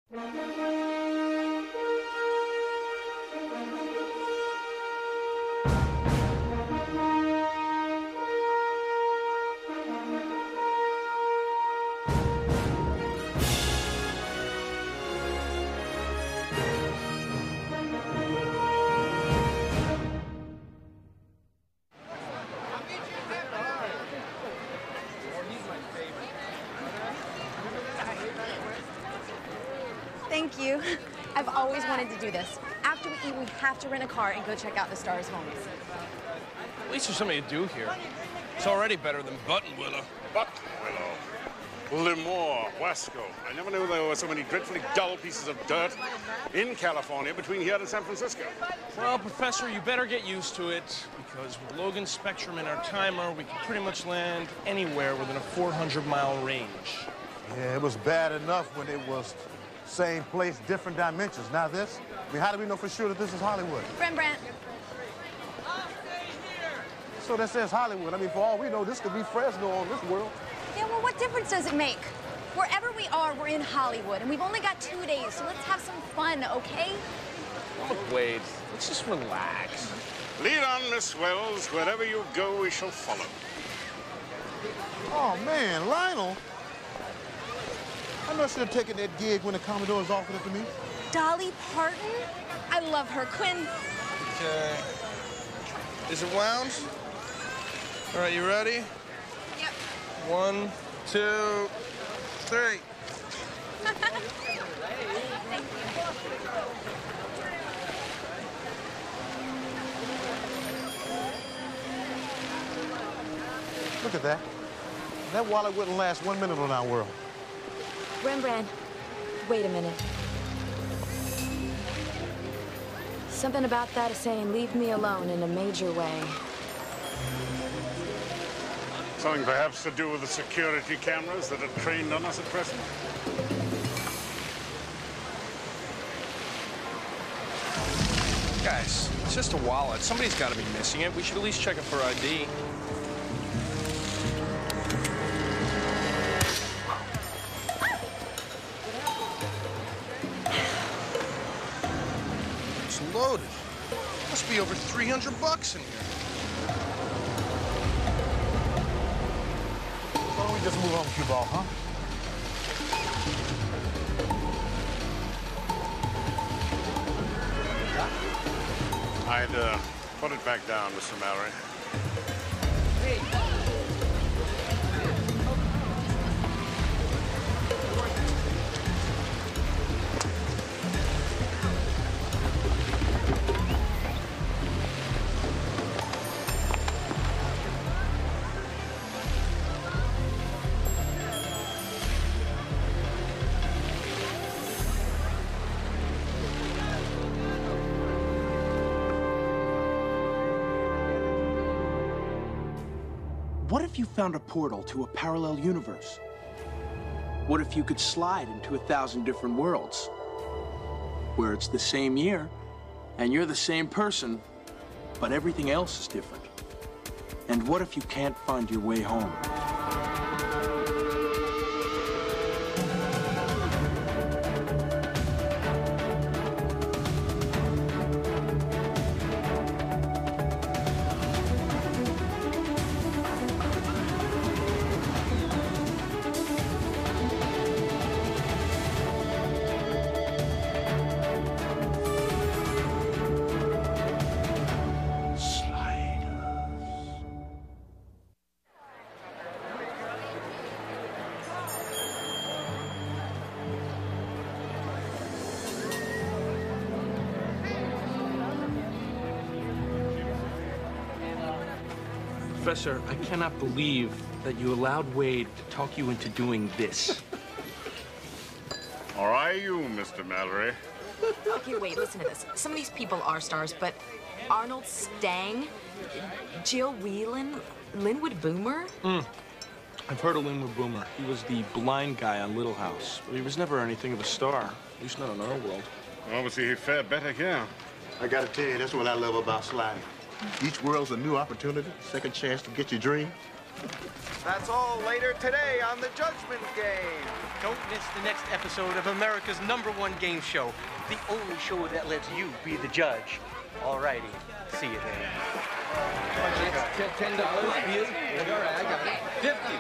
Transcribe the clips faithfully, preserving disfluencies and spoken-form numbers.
Thank you. I've always wanted to do this. After we eat, we have to rent a car and go check out the stars' homes. At least there's something to do here. It's already better than Buttonwillow. Buttonwillow. Lemoore, Wasco. I never knew there were so many dreadfully dull pieces of dirt in California between here and San Francisco. Well, Professor, you better get used to it, because with Logan's Spectrum and our timer, we can pretty much land anywhere within a four hundred mile range. Yeah, it was bad enough when it was same place, different dimensions. Now this, I mean, how do we know for sure that this is Hollywood? Rembrandt. So that says Hollywood. I mean, for all we know, this could be Fresno on this world. Yeah, well, what difference does it make? Wherever we are, we're in Hollywood, and we've only got two days, so let's have some fun, okay? Look, Wade, let's just relax. Lead on, Miss Wells. Wherever you go, we shall follow. Oh, man, Lionel. I know I should have taken that gig when the Commodores offered it to me. Dolly Parton? I love her. Quinn. Okay. Is it wound? All right, you ready? Yep. One, two, three. Look at that. That wallet wouldn't last one minute on our world. Rembrandt, wait a minute. Something about that is saying, leave me alone in a major way. Something perhaps to do with the security cameras that are trained on us at present? Guys, it's just a wallet. Somebody's got to be missing it. We should at least check it for I D. It's loaded. Must be over three hundred bucks in here. Why don't we just move on, cue ball, huh? I'd uh, put it back down, Mister Mallory. What if you found a portal to a parallel universe? What if you could slide into a thousand different worlds? Where it's the same year, and you're the same person, but everything else is different? And what if you can't find your way home? Professor, I cannot believe that you allowed Wade to talk you into doing this. Or are you, Mister Mallory? Okay, wait, listen to this. Some of these people are stars, but Arnold Stang, Jill Whelan, Linwood Boomer? Mm. I've heard of Linwood Boomer. He was the blind guy on Little House, but he was never anything of a star, at least not in our world. Obviously, he fared better here. I gotta tell you, that's what I love about sliding. Each world's a new opportunity, second chance to get your dream. That's all later today on the Judgment Game. Don't miss the next episode of America's number one game show. The only show that lets you be the judge. All righty. See you there. Ten dollars, you? All right, I got it. Fifty.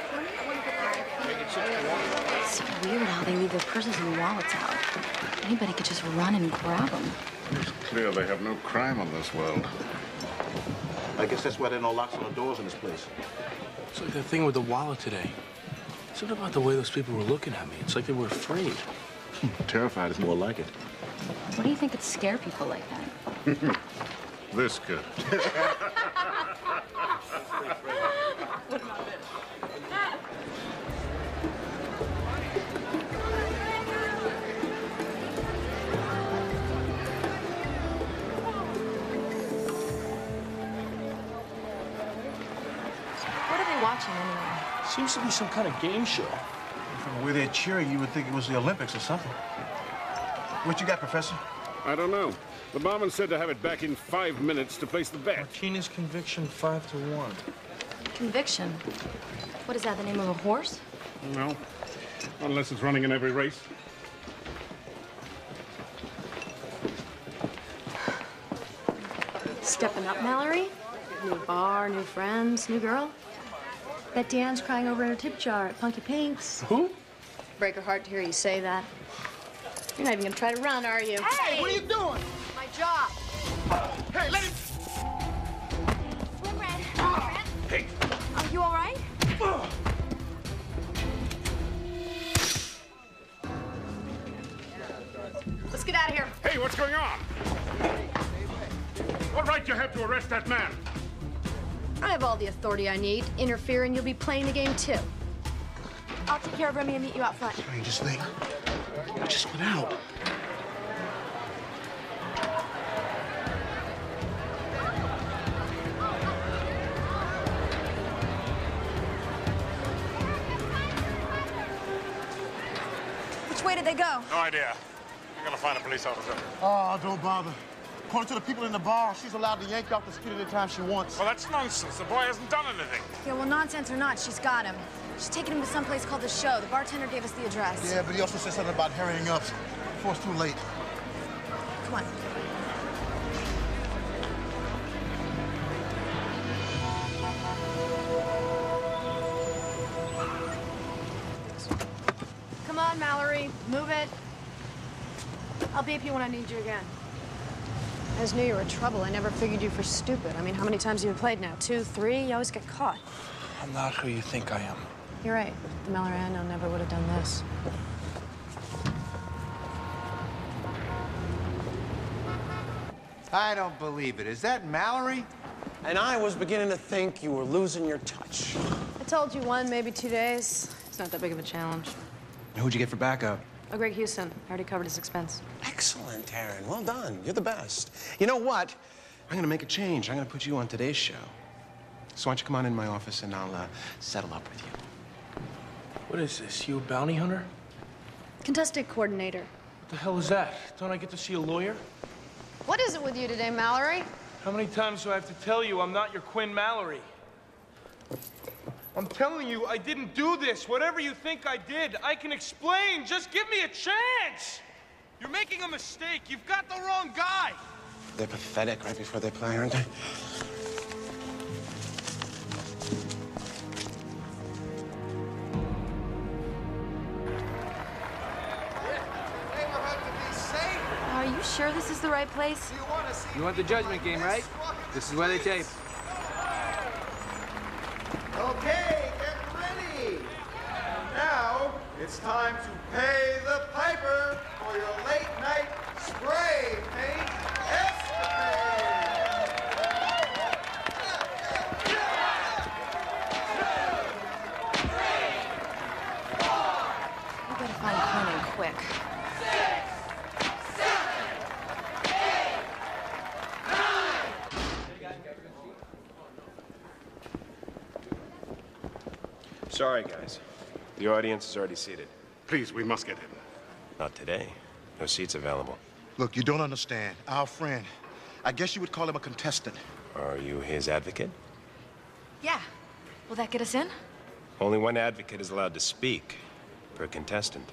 It's so weird how they leave their purses and wallets out. Anybody could just run and grab them. It's clear they have no crime on this world. I guess that's why there are no locks on the doors in this place. It's like that thing with the wallet today. Something about the way those people were looking at me. It's like they were afraid. Terrified is more like it. What do you think could scare people like that? This could. What are they watching anyway? Seems to be some kind of game show. From the way they're cheering, you would think it was the Olympics or something. What you got, Professor? I don't know. The barman said to have it back in five minutes to place the bet. Martinez conviction five to one. Conviction? What is that, the name of a horse? No, unless it's running in every race. Stepping up, Mallory? New bar, new friends, new girl? Bet Deanne's crying over in her tip jar at Punky Pink's. Who? Break her heart to hear you say that. You're not even gonna try to run, are you? Hey! What are you doing? My job. Hey, let him... Swim, Red. Hey. Are you all right? Let's get out of here. Hey, what's going on? What right do you have to arrest that man? I have all the authority I need. Interfere and you'll be playing the game too. I'll take care of Remy and meet you out front. Strangest thing. I just went out. Which way did they go? No idea. I'm gonna find a police officer. Oh, don't bother. According to the people in the bar, she's allowed to yank off the street anytime she wants. Well, that's nonsense. The boy hasn't done anything. Yeah, well, nonsense or not, she's got him. She's taking him to some place called The Show. The bartender gave us the address. Yeah, but he also said something about hurrying up before it's too late. Come on. Come on, Mallory. Move it. I'll beep you when I need you again. I just knew you were trouble. I never figured you for stupid. I mean, how many times have you played now? Two, three? You always get caught. I'm not who you think I am. You're right. The Mallory I know never would have done this. I don't believe it. Is that Mallory? And I was beginning to think you were losing your touch. I told you one, maybe two days. It's not that big of a challenge. Who'd you get for backup? Oh, Greg Houston. I already covered his expense. Excellent, Taryn. Well done. You're the best. You know what? I'm gonna make a change. I'm gonna put you on today's show. So why don't you come on in my office and I'll uh, settle up with you. What is this? You a bounty hunter? Contestant coordinator. What the hell is that? Don't I get to see a lawyer? What is it with you today, Mallory? How many times do I have to tell you I'm not your Quinn Mallory? I'm telling you, I didn't do this. Whatever you think I did, I can explain. Just give me a chance. You're making a mistake. You've got the wrong guy. They're pathetic right before they play, aren't they? Are you sure this is the right place? You want the Judgment Game, right? This is where they tape. Okay, get ready. Now it's time to pay the piper for your late night spray paint escapade. We gotta find Quinn quick. Sorry, guys. The audience is already seated. Please, we must get in. Not today. No seats available. Look, you don't understand. Our friend, I guess you would call him a contestant. Are you his advocate? Yeah. Will that get us in? Only one advocate is allowed to speak per contestant.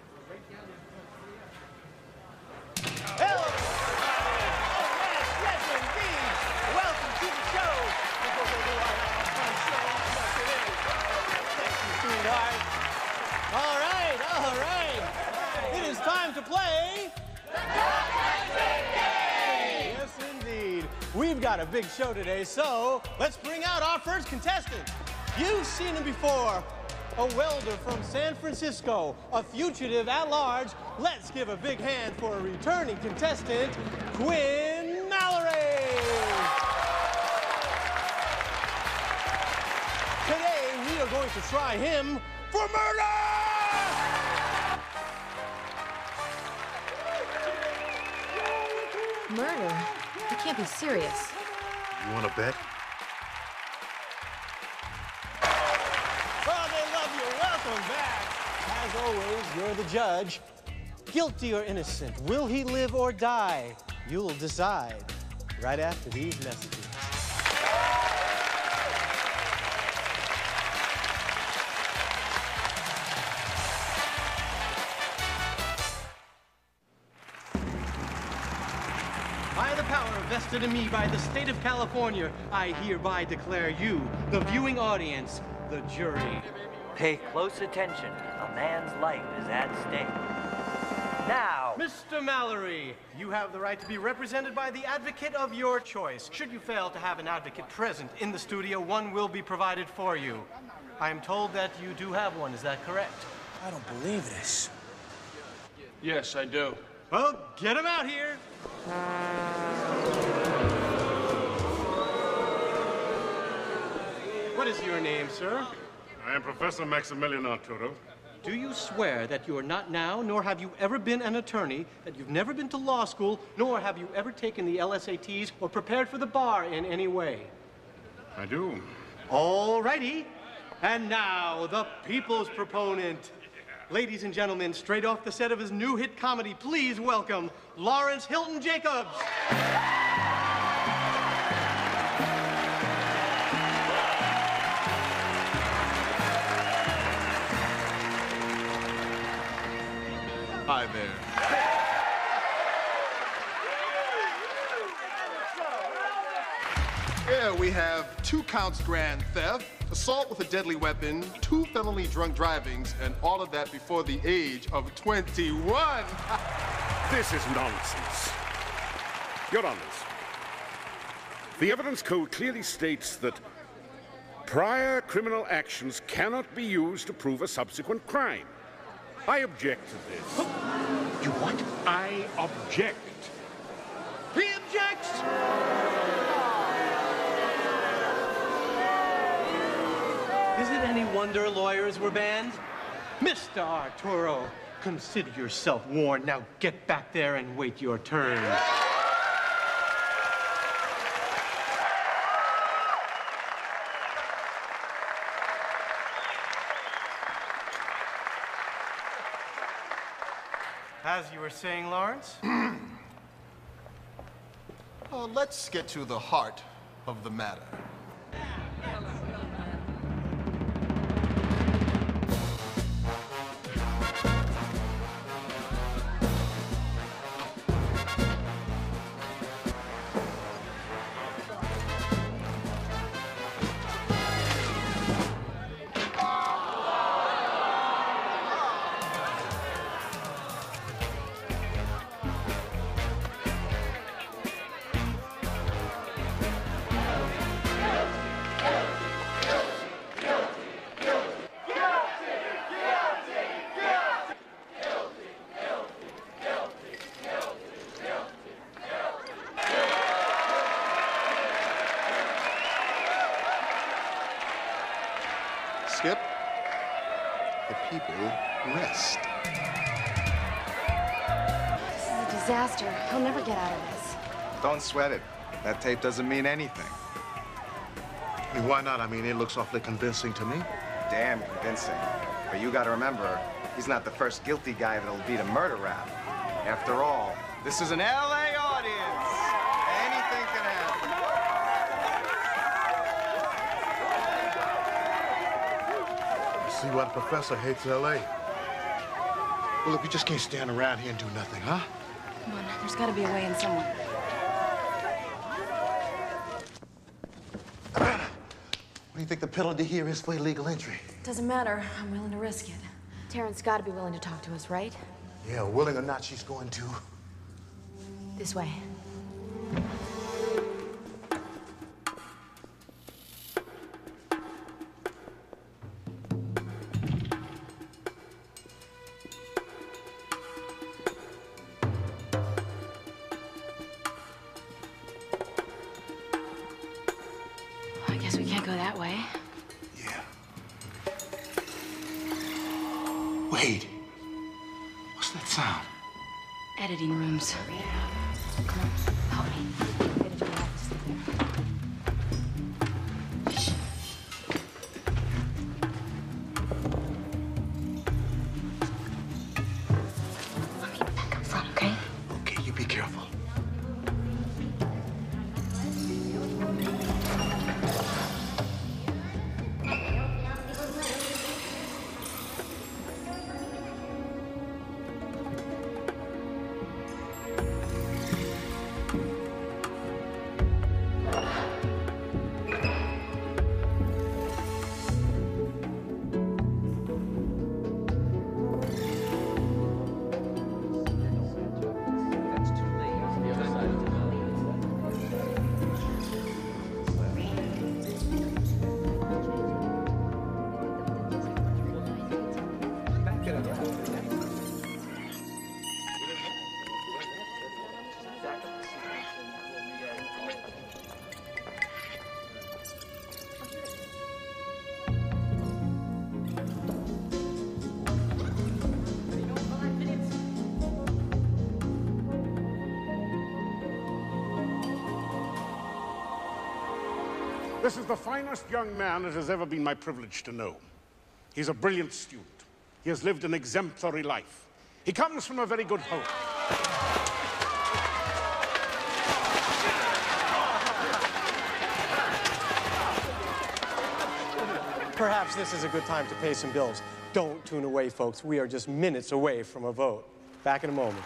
All right, all right. It is time to play. Yes, indeed. We've got a big show today, so let's bring out our first contestant. You've seen him before. A welder from San Francisco, a fugitive at large. Let's give a big hand for a returning contestant, Quinn Mallory. Today, we are going to try him for murder! Murder? You can't be serious. You want to bet? Oh, they love you. Welcome back. As always, you're the judge. Guilty or innocent? Will he live or die? You'll decide right after these messages. By the power vested in me by the state of California, I hereby declare you, the viewing audience, the jury. Pay close attention. A man's life is at stake. Now, Mister Mallory, you have the right to be represented by the advocate of your choice. Should you fail to have an advocate present in the studio, one will be provided for you. I am told that you do have one. Is that correct? I don't believe this. Yes, I do. Well, get him out here. What is your name, sir? I am Professor Maximilian Arturo. Do you swear that you are not now, nor have you ever been an attorney, that you've never been to law school, nor have you ever taken the L S A Ts or prepared for the bar in any way? I do. All righty. And now, the people's proponent. Ladies and gentlemen, straight off the set of his new hit comedy, please welcome Lawrence Hilton Jacobs. Hi there. Here we have two counts grand theft, assault with a deadly weapon, two felony drunk drivings, and all of that before the age of twenty-one. This is nonsense. Your Honors, the evidence code clearly states that prior criminal actions cannot be used to prove a subsequent crime. I object to this. You what? I object. He objects! Is it any wonder lawyers were banned? Mister Arturo, consider yourself warned. Now get back there and wait your turn. As you were saying, Lawrence? Uh, let's get to the heart of the matter. Skip, the people rest. This is a disaster. He'll never get out of this. Don't sweat it. That tape doesn't mean anything. I mean, why not? I mean, it looks awfully convincing to me. Damn convincing. But you gotta remember, he's not the first guilty guy that'll beat a murder rap. After all, this is an L A audience. Anything can happen. see why the professor hates L A. Well, look, we just can't stand around here and do nothing, huh? Come on, there's got to be a way in somewhere. What do you think the penalty here is for illegal entry? Doesn't matter. I'm willing to risk it. Taryn's got to be willing to talk to us, right? Yeah, willing or not, she's going to. This way. I guess we can't go that way. Yeah. Wait. What's that sound? Editing rooms. Come on, help me. Get into the office there. Shh. Let me back up front, okay? Okay, you be careful. This is the finest young man it has ever been my privilege to know. He's a brilliant student. He has lived an exemplary life. He comes from a very good home. Perhaps this is a good time to pay some bills. Don't tune away, folks. We are just minutes away from a vote. Back in a moment.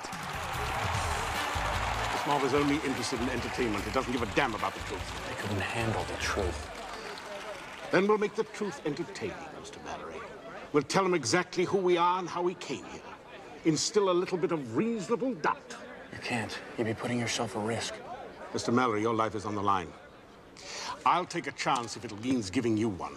This mob is only interested in entertainment. It doesn't give a damn about the truth. They couldn't handle the truth. Then we'll make the truth entertaining, Mister Mallory. We'll tell them exactly who we are and how we came here. Instill a little bit of reasonable doubt. You can't. You'd be putting yourself at risk. Mister Mallory, your life is on the line. I'll take a chance if it means giving you one.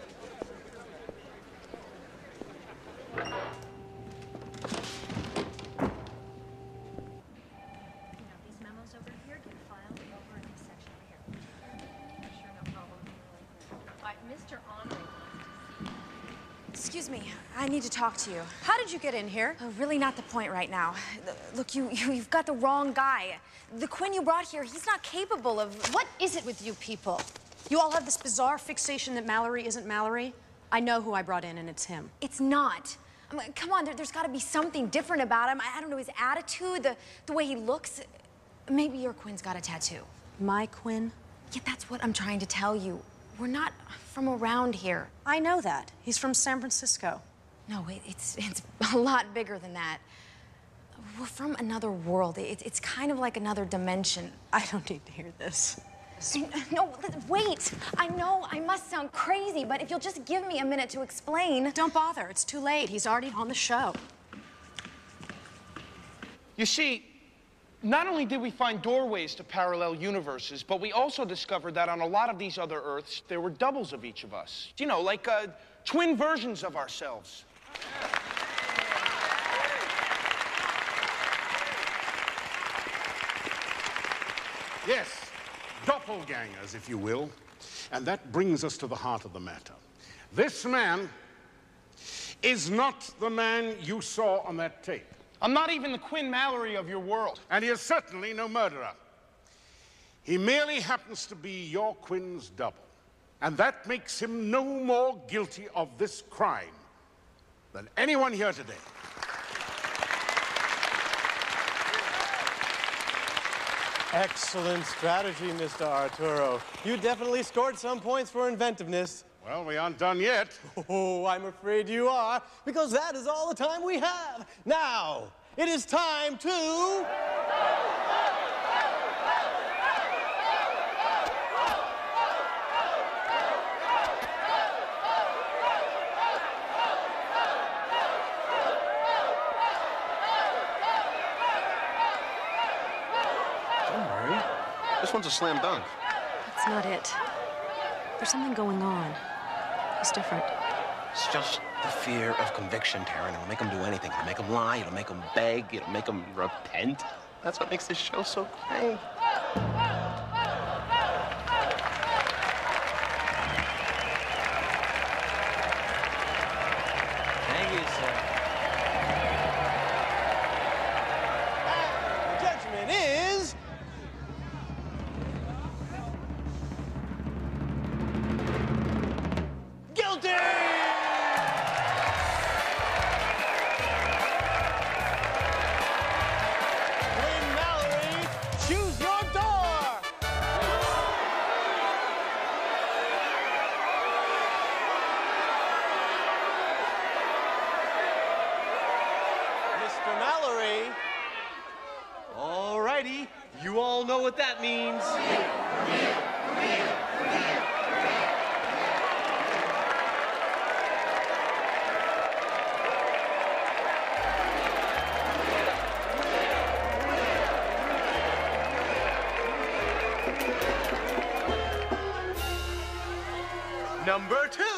Excuse me, I need to talk to you. How did you get in here? Oh, really not the point right now. Look, you, you, you've got the wrong guy. The Quinn you brought here, he's not capable of... What is it with you people? You all have this bizarre fixation that Mallory isn't Mallory? I know who I brought in, and it's him. It's not. I mean, come on, there, there's got to be something different about him. I, I don't know, his attitude, the, the way he looks. Maybe your Quinn's got a tattoo. My Quinn? Yeah, that's what I'm trying to tell you. We're not from around here. I know that. He's from San Francisco. No, it, it's, it's a lot bigger than that. We're from another world. It, it's kind of like another dimension. I don't need to hear this. No, wait. I know I must sound crazy, but if you'll just give me a minute to explain. Don't bother. It's too late. He's already on the show. You see, not only did we find doorways to parallel universes, but we also discovered that on a lot of these other Earths, there were doubles of each of us. You know, like uh, twin versions of ourselves. Yes, doppelgangers, if you will. And that brings us to the heart of the matter. This man is not the man you saw on that tape. I'm not even the Quinn Mallory of your world. And he is certainly no murderer. He merely happens to be your Quinn's double. And that makes him no more guilty of this crime than anyone here today. Excellent strategy, Mister Arturo. You definitely scored some points for inventiveness. Well, we aren't done yet. Oh, I'm afraid you are, because that is all the time we have. Now, it is time to... Don't worry. This one's a slam dunk. That's not it. There's something going on. It's different. It's just the fear of conviction, Taryn. It'll make them do anything. It'll make them lie. It'll make them beg. It'll make them repent. That's what makes this show so great. Thank you, sir. The judgment is... guilty! Wayne Mallory, choose your door! Mister Mallory. All righty. You all know what that means. Number two.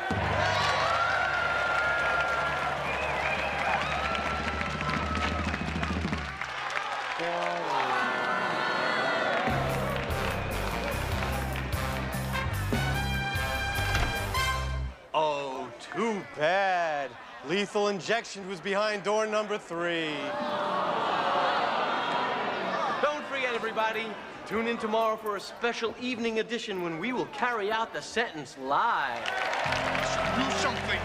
Oh, too bad. Lethal Injection was behind door number three. Don't forget, everybody, tune in tomorrow for a special evening edition when we will carry out the sentence live. Do something.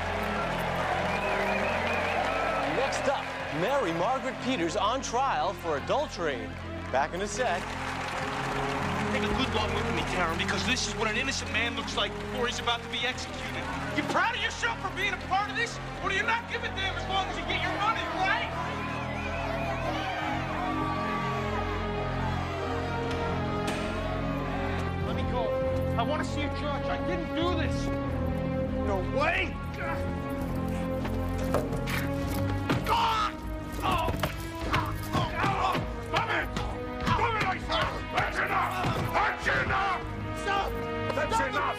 Next up, Mary Margaret Peters on trial for adultery. Back in a sec. Take a good long look at me, Taryn, because this is what an innocent man looks like before he's about to be executed. You proud of yourself for being a part of this? Or do you not give a damn as long as you get your money, right? Let me go. I want to see a judge. I didn't do this. No way! Ah! Oh! That's enough! That's enough! Stop! That's enough!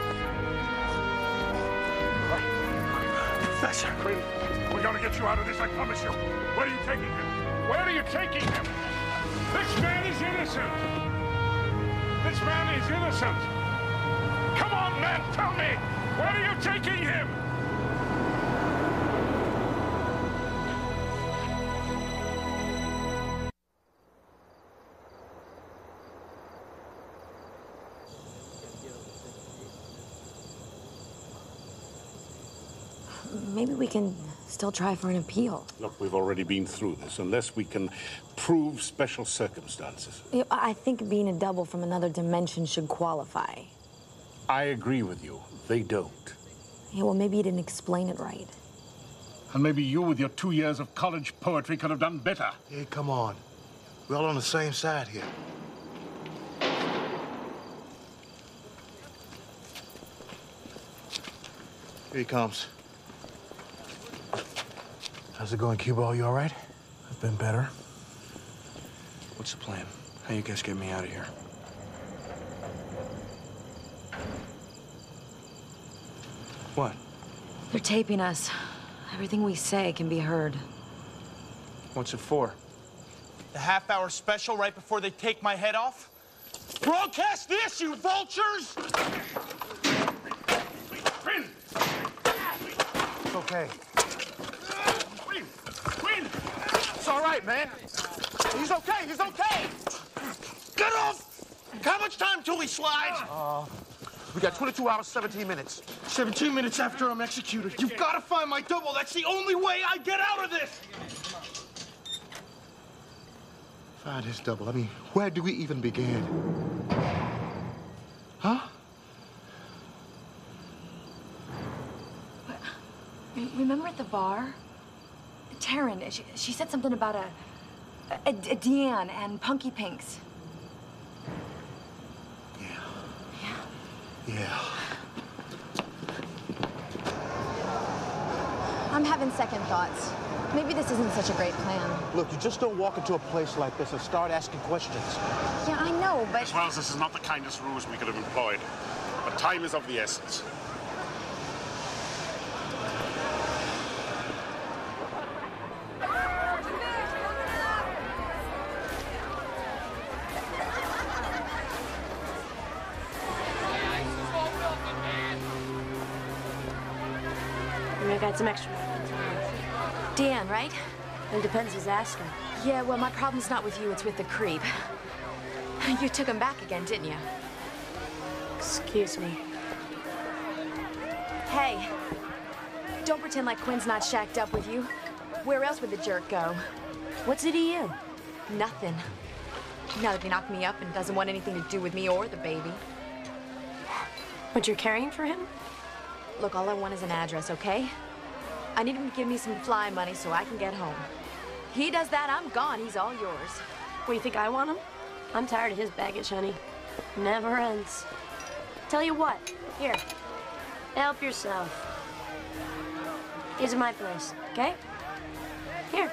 Professor. We're gonna get you out of this, I promise you. Where are you taking him? Where are you taking him? This man is innocent! This man is innocent! Come on, man, tell me! Where are you taking him? Maybe we can still try for an appeal. Look, we've already been through this. Unless we can prove special circumstances. You know, I think being a double from another dimension should qualify. I agree with you. They don't. Yeah, well, maybe you didn't explain it right. And maybe you, with your two years of college poetry, could have done better. Hey, come on. We're all on the same side here. Here he comes. How's it going, Cuba? Are you all right? I've been better. What's the plan? How you guys get me out of here? What? They're taping us. Everything we say can be heard. What's it for? The half-hour special right before they take my head off? Broadcast this, you vultures! It's okay. Quinn! Quinn! It's all right, man. He's okay, he's okay! Get off! How much time till he slides? Uh, we got twenty-two hours, seventeen minutes. seventeen minutes after I'm executed. You've got to find my double. That's the only way I get out of this! Find his double. I mean, where do we even begin? Huh? remember at the bar? Taryn, she, she said something about a, a, a Deanne and Punky Pinks. Yeah. Yeah? Yeah. I'm having second thoughts. Maybe this isn't such a great plan. Look, you just don't walk into a place like this and start asking questions. Yeah, I know, but... As well as this is not the kindest ruse we could have employed. But time is of the essence. I got some extra. Dan, right? It depends who's asking. Yeah, well, my problem's not with you, it's with the creep. You took him back again, didn't you? Excuse me. Hey, don't pretend like Quinn's not shacked up with you. Where else would the jerk go? What's it to you? Nothing. Now that he knocked me up and doesn't want anything to do with me or the baby. But you're caring for him? Look, all I want is an address, okay? I need him to give me some fly money so I can get home. He does that, I'm gone. He's all yours. What, you think I want him? I'm tired of his baggage, honey. Never ends. Tell you what, here, help yourself. These are my place, okay? Here.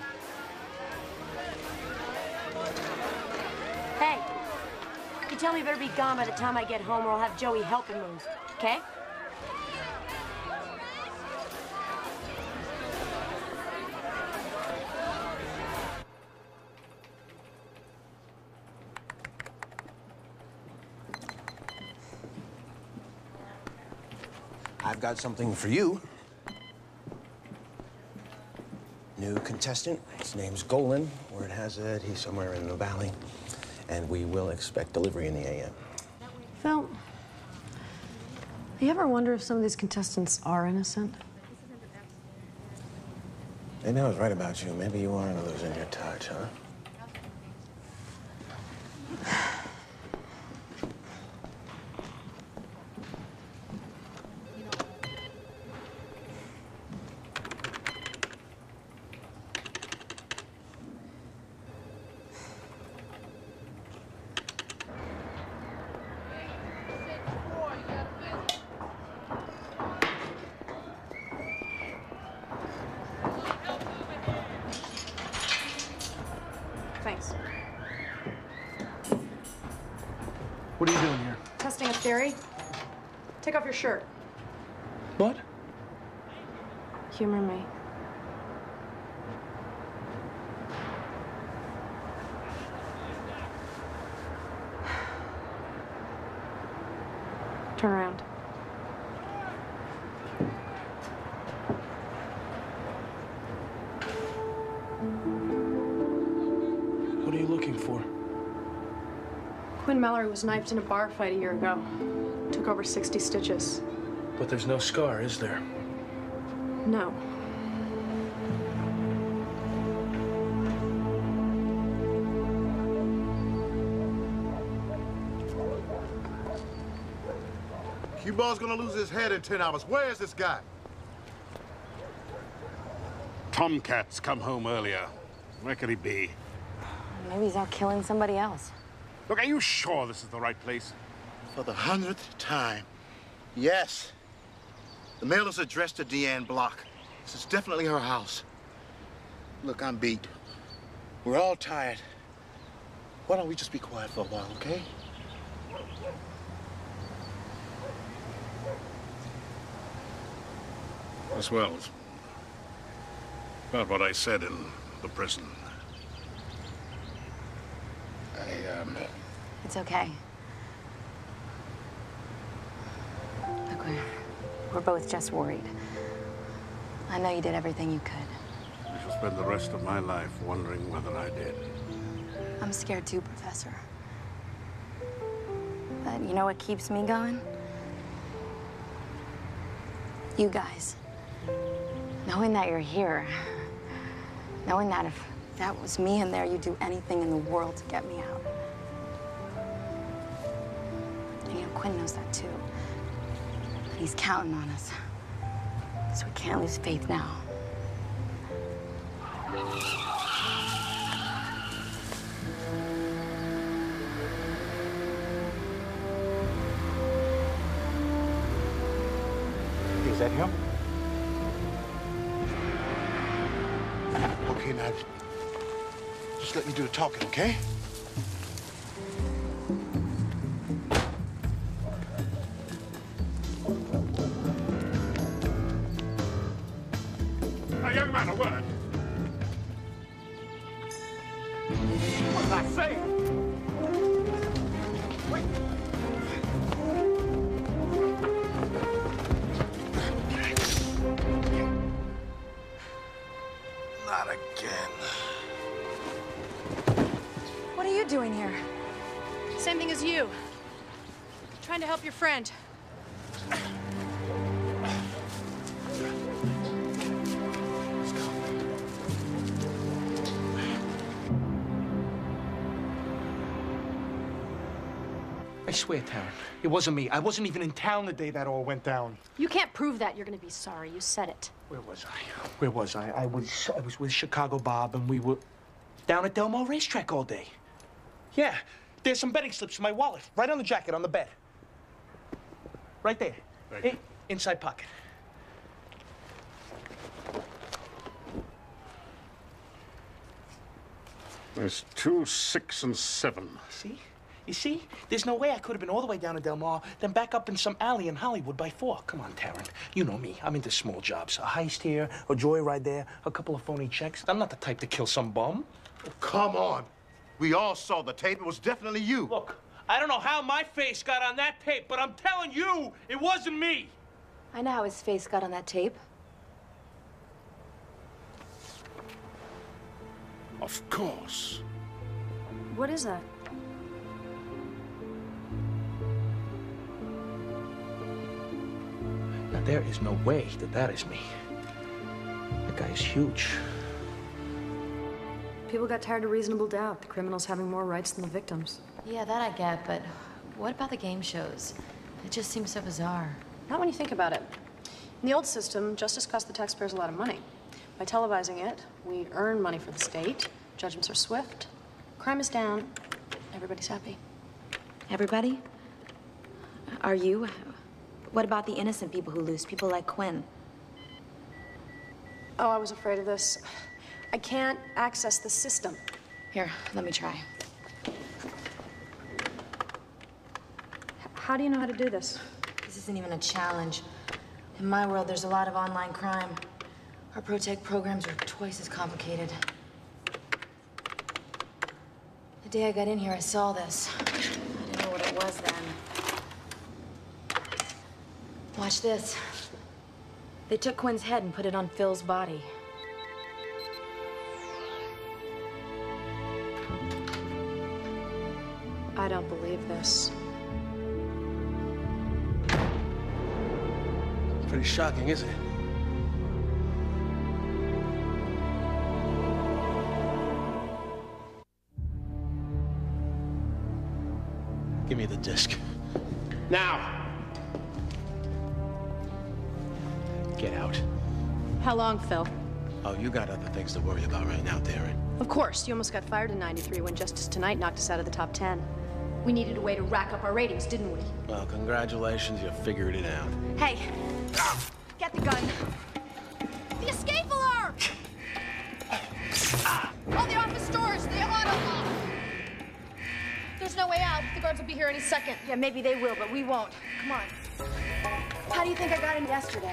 Hey, you tell me you better be gone by the time I get home or I'll have Joey help him move, okay? I've got something for you. New contestant. His name's Golan. Word has it, he's somewhere in the valley. And we will expect delivery in the A M. Phil, you ever wonder if some of these contestants are innocent? Maybe I was right about you. Maybe you are losing your touch, huh? Thanks. What are you doing here? Testing a theory. Take off your shirt. What? Humor me. Turn around. What are you looking for? Quinn Mallory was knifed in a bar fight a year ago. Took over sixty stitches. But there's no scar, is there? No. Q-Ball's gonna lose his head in ten hours. Where is this guy? Tomcat's come home earlier. Where could he be? Maybe he's out killing somebody else. Look, are you sure this is the right place? For the hundredth time, yes. The mail is addressed to Deanne Block. This is definitely her house. Look, I'm beat. We're all tired. Why don't we just be quiet for a while, okay? As well as about what I said in the prison. I, um... It's okay. Look, we're, we're both just worried. I know you did everything you could. I shall spend the rest of my life wondering whether I did. I'm scared too, Professor. But you know what keeps me going? You guys. Knowing that you're here. Knowing that if that was me in there, you'd do anything in the world to get me out. And you know, Quinn knows that too. He's counting on us. So we can't lose faith now. Is that him? Okay, now, just let me do the talking, okay? A young man, a word. What did I say? Wait. Not again. What are you doing here? Same thing as you. Trying to help your friend. I swear, Taryn, it wasn't me. I wasn't even in town the day that all went down. You can't prove that. You're gonna be sorry. You said it. Where was I? Where was I? I was I was with Chicago Bob, and we were down at Del Mar Racetrack all day. Yeah, there's some betting slips in my wallet, right on the jacket, on the bed. Right there. In, inside pocket. There's two, six, and seven. See? You see? There's no way I could have been all the way down to Del Mar, then back up in some alley in Hollywood by four. Come on, Taryn. You know me. I'm into small jobs. A heist here, a joyride there, a couple of phony checks. I'm not the type to kill some bum. Oh, come on. We all saw the tape. It was definitely you. Look, I don't know how my face got on that tape, but I'm telling you, it wasn't me. I know how his face got on that tape. Of course. What is that? Now, there is no way that that is me. That guy is huge. People got tired of reasonable doubt. The criminals having more rights than the victims. Yeah, that I get, but what about the game shows? It just seems so bizarre. Not when you think about it. In the old system, justice cost the taxpayers a lot of money. By televising it, we earn money for the state. Judgments are swift. Crime is down. Everybody's happy. Everybody? Are you? What about the innocent people who lose? People like Quinn? Oh, I was afraid of this. I can't access the system. Here, let me try. How do you know how to do this? This isn't even a challenge. In my world, there's a lot of online crime. Our Protect programs are twice as complicated. The day I got in here, I saw this. I didn't know what it was then. Watch this. They took Quinn's head and put it on Phil's body. I don't believe this. Pretty shocking, isn't it? Give me the disc. Now! Get out. How long, Phil? Oh, you got other things to worry about right now, Darren. Of course. You almost got fired in ninety-three when Justice Tonight knocked us out of the top ten. We needed a way to rack up our ratings, didn't we? Well, congratulations, you figured it out. Hey, get the gun. The escape alarm! All the office doors, the auto lock. There's no way out. The guards will be here any second. Yeah, maybe they will, but we won't. Come on. How do you think I got in yesterday?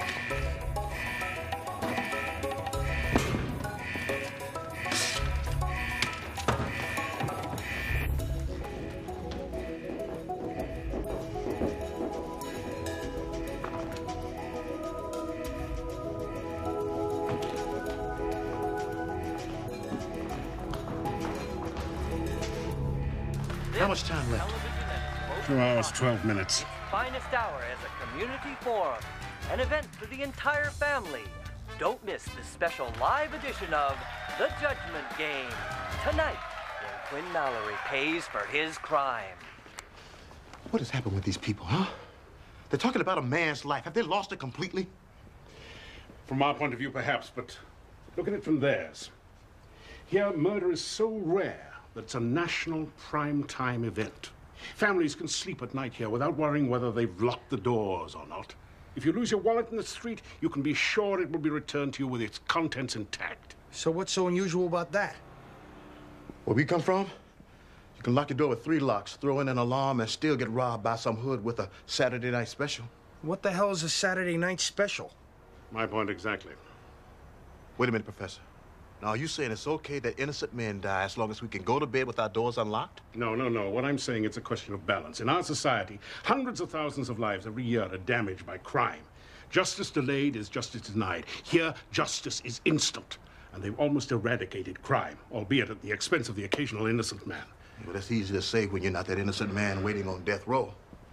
How much time left? Two hours, twelve minutes. Finest hour as a community forum. An event for the entire family. Don't miss this special live edition of The Judgment Game. Tonight, when Quinn Mallory pays for his crime. What has happened with these people, huh? They're talking about a man's life. Have they lost it completely? From our point of view, perhaps, but look at it from theirs. Here, murder is so rare that it's a national prime-time event. Families can sleep at night here without worrying whether they've locked the doors or not. If you lose your wallet in the street, you can be sure it will be returned to you with its contents intact. So what's so unusual about that? Where we come from, you can lock your door with three locks, throw in an alarm, and still get robbed by some hood with a Saturday night special. What the hell is a Saturday night special? My point exactly. Wait a minute, Professor. Now, are you saying it's okay that innocent men die as long as we can go to bed with our doors unlocked? No, no, no. What I'm saying, it's a question of balance. In our society, hundreds of thousands of lives every year are damaged by crime. Justice delayed is justice denied. Here, justice is instant. And they've almost eradicated crime, albeit at the expense of the occasional innocent man. Well, that's easy to say when you're not that innocent man waiting on death row.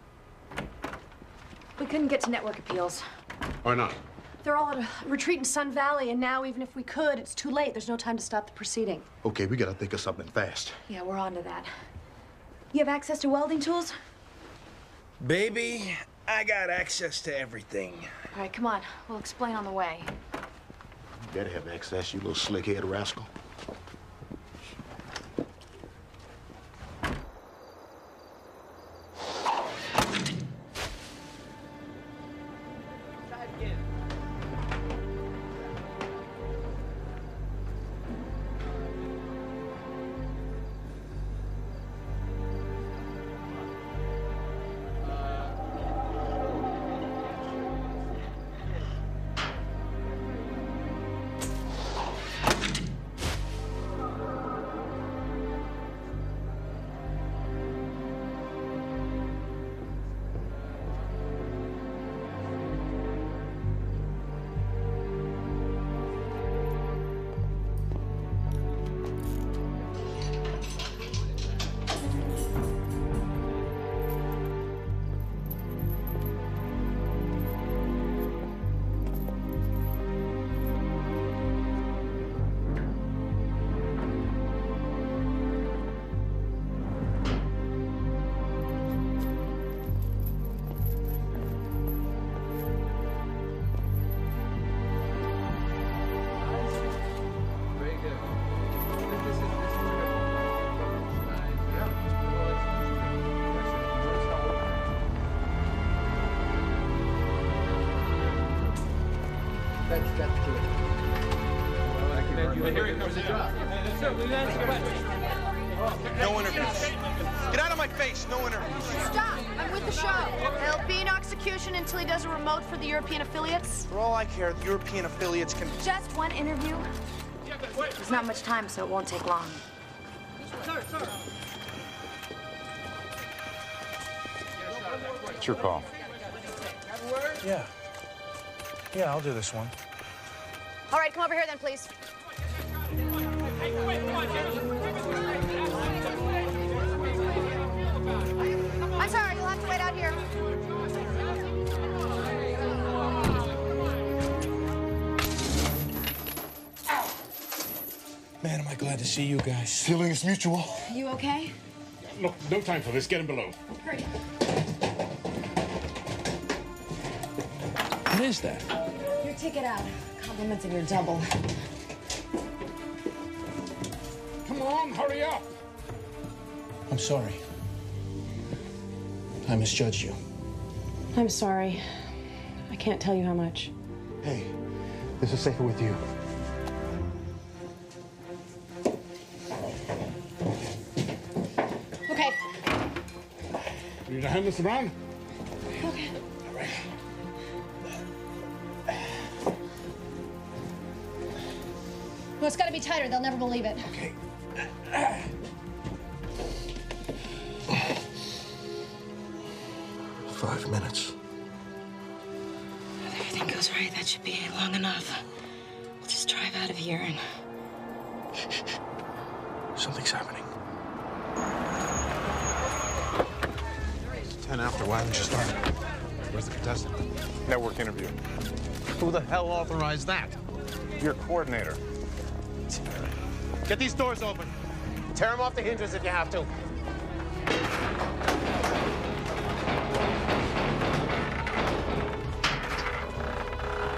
We couldn't get to network appeals. Why not? They're all at a retreat in Sun Valley, and now, even if we could, it's too late. There's no time to stop the proceeding. Okay, we gotta think of something fast. Yeah, we're on to that. You have access to welding tools? Baby, I got access to everything. All right, come on. We'll explain on the way. You better have access, you little slick-head rascal. No interviews. Get out of my face, no interviews. Stop! I'm with the show. There'll be no execution until he does a remote for the European affiliates. For all I care, the European affiliates can... Just one interview? There's not much time, so it won't take long. Sir, sir. It's your call. Yeah. Yeah, I'll do this one. All right, come over here then, please. I'm sorry, you'll have to wait out here. Man, am I glad to see you guys. Feeling is mutual. You okay? Look, no time for this. Get him below. Hurry. What is that? Your ticket out. Compliments of your double. Come on, hurry up. I'm sorry. I misjudged you. I'm sorry. I can't tell you how much. Hey, this is safer with you. Okay. You need to hand this around? Okay. All right. Well, it's got to be tighter. They'll never believe it. Okay. Five minutes. If everything goes right, that should be long enough. We'll just drive out of here and... Something's happening. Ten after, why haven't you started? Where's the contestant? Network interview. Who the hell authorized that? Your coordinator. Get these doors open. Tear them off the hinges if you have to.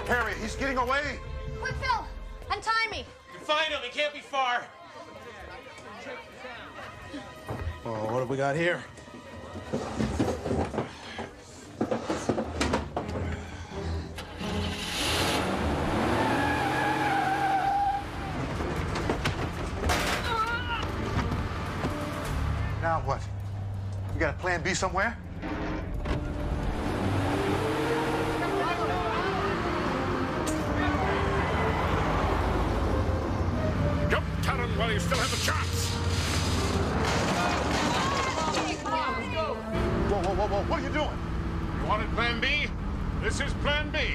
Harry, he's getting away. Quick, Phil! Untie me! You find him. He can't be far. Oh, what have we got here? Now what? You got a plan B somewhere? Don't tell him while you still have a chance. Whoa, whoa, whoa, whoa. What are you doing? You wanted plan B? This is plan B.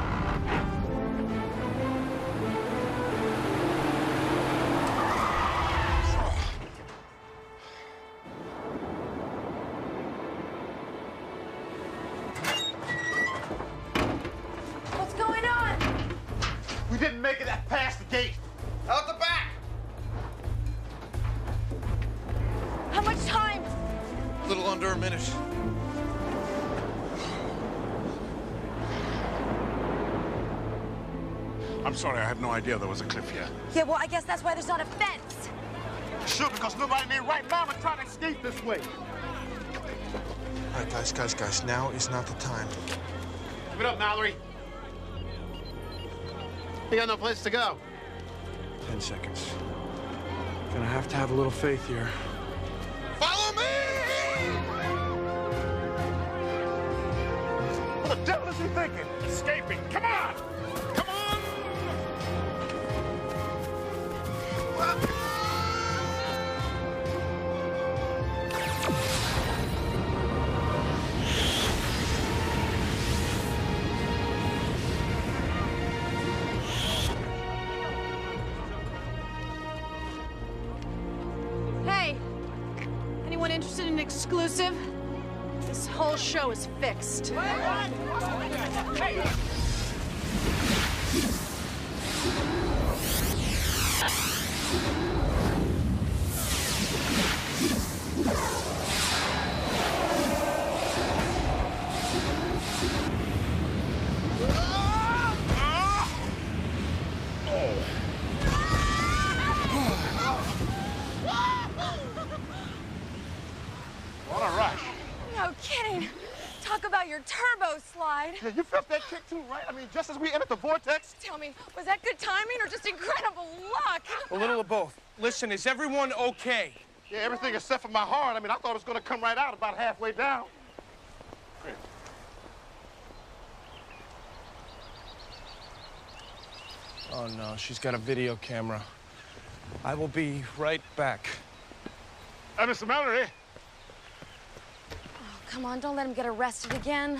What's going on? We didn't make it past the gate. Out the back. How much time? A little under a minute. I'm sorry, I had no idea there was a cliff here. Yeah, well, I guess that's why there's not a fence. Sure, because nobody in their right mind would try to escape this way. All right, guys, guys, guys, now is not the time. Give it up, Mallory. You got no place to go. Ten seconds. Gonna have to have a little faith here. Follow me! What the devil is he thinking? Escaping. Come on! Come on! Hey, anyone interested in exclusive? This whole show is fixed. What a rush. No kidding. Talk about your turbo slide. Yeah, you felt that kick too, right? I mean, just as we entered the vortex. Tell me, was that good timing or just incredible luck? A little of both. Listen, is everyone okay? Yeah, everything except for my heart. I mean, I thought it was going to come right out about halfway down. Oh, no, she's got a video camera. I will be right back. Uh, Mister Mallory. Oh, come on, don't let him get arrested again.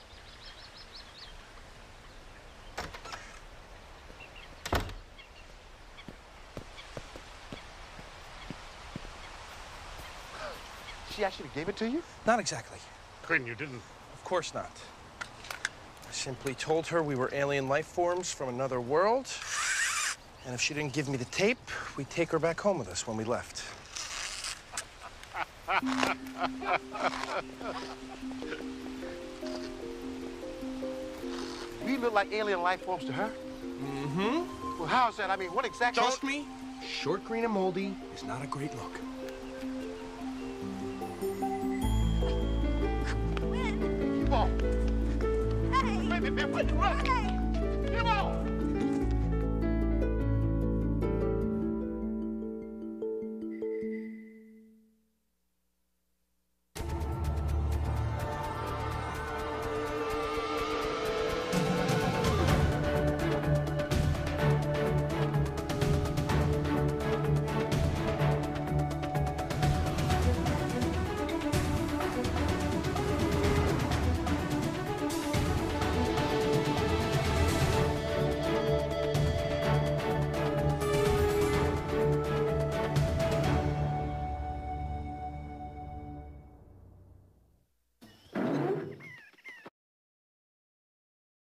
She actually gave it to you? Not exactly. Quinn, you didn't. Of course not. I simply told her we were alien life forms from another world. And if she didn't give me the tape, we'd take her back home with us when we left. We look like alien life forms to her? Mm-hmm. Well, how's that? I mean, what exactly? Trust me, short, green, and moldy is not a great look. Keep on. Hey! Wait, wait, wait, wait, run! Hey!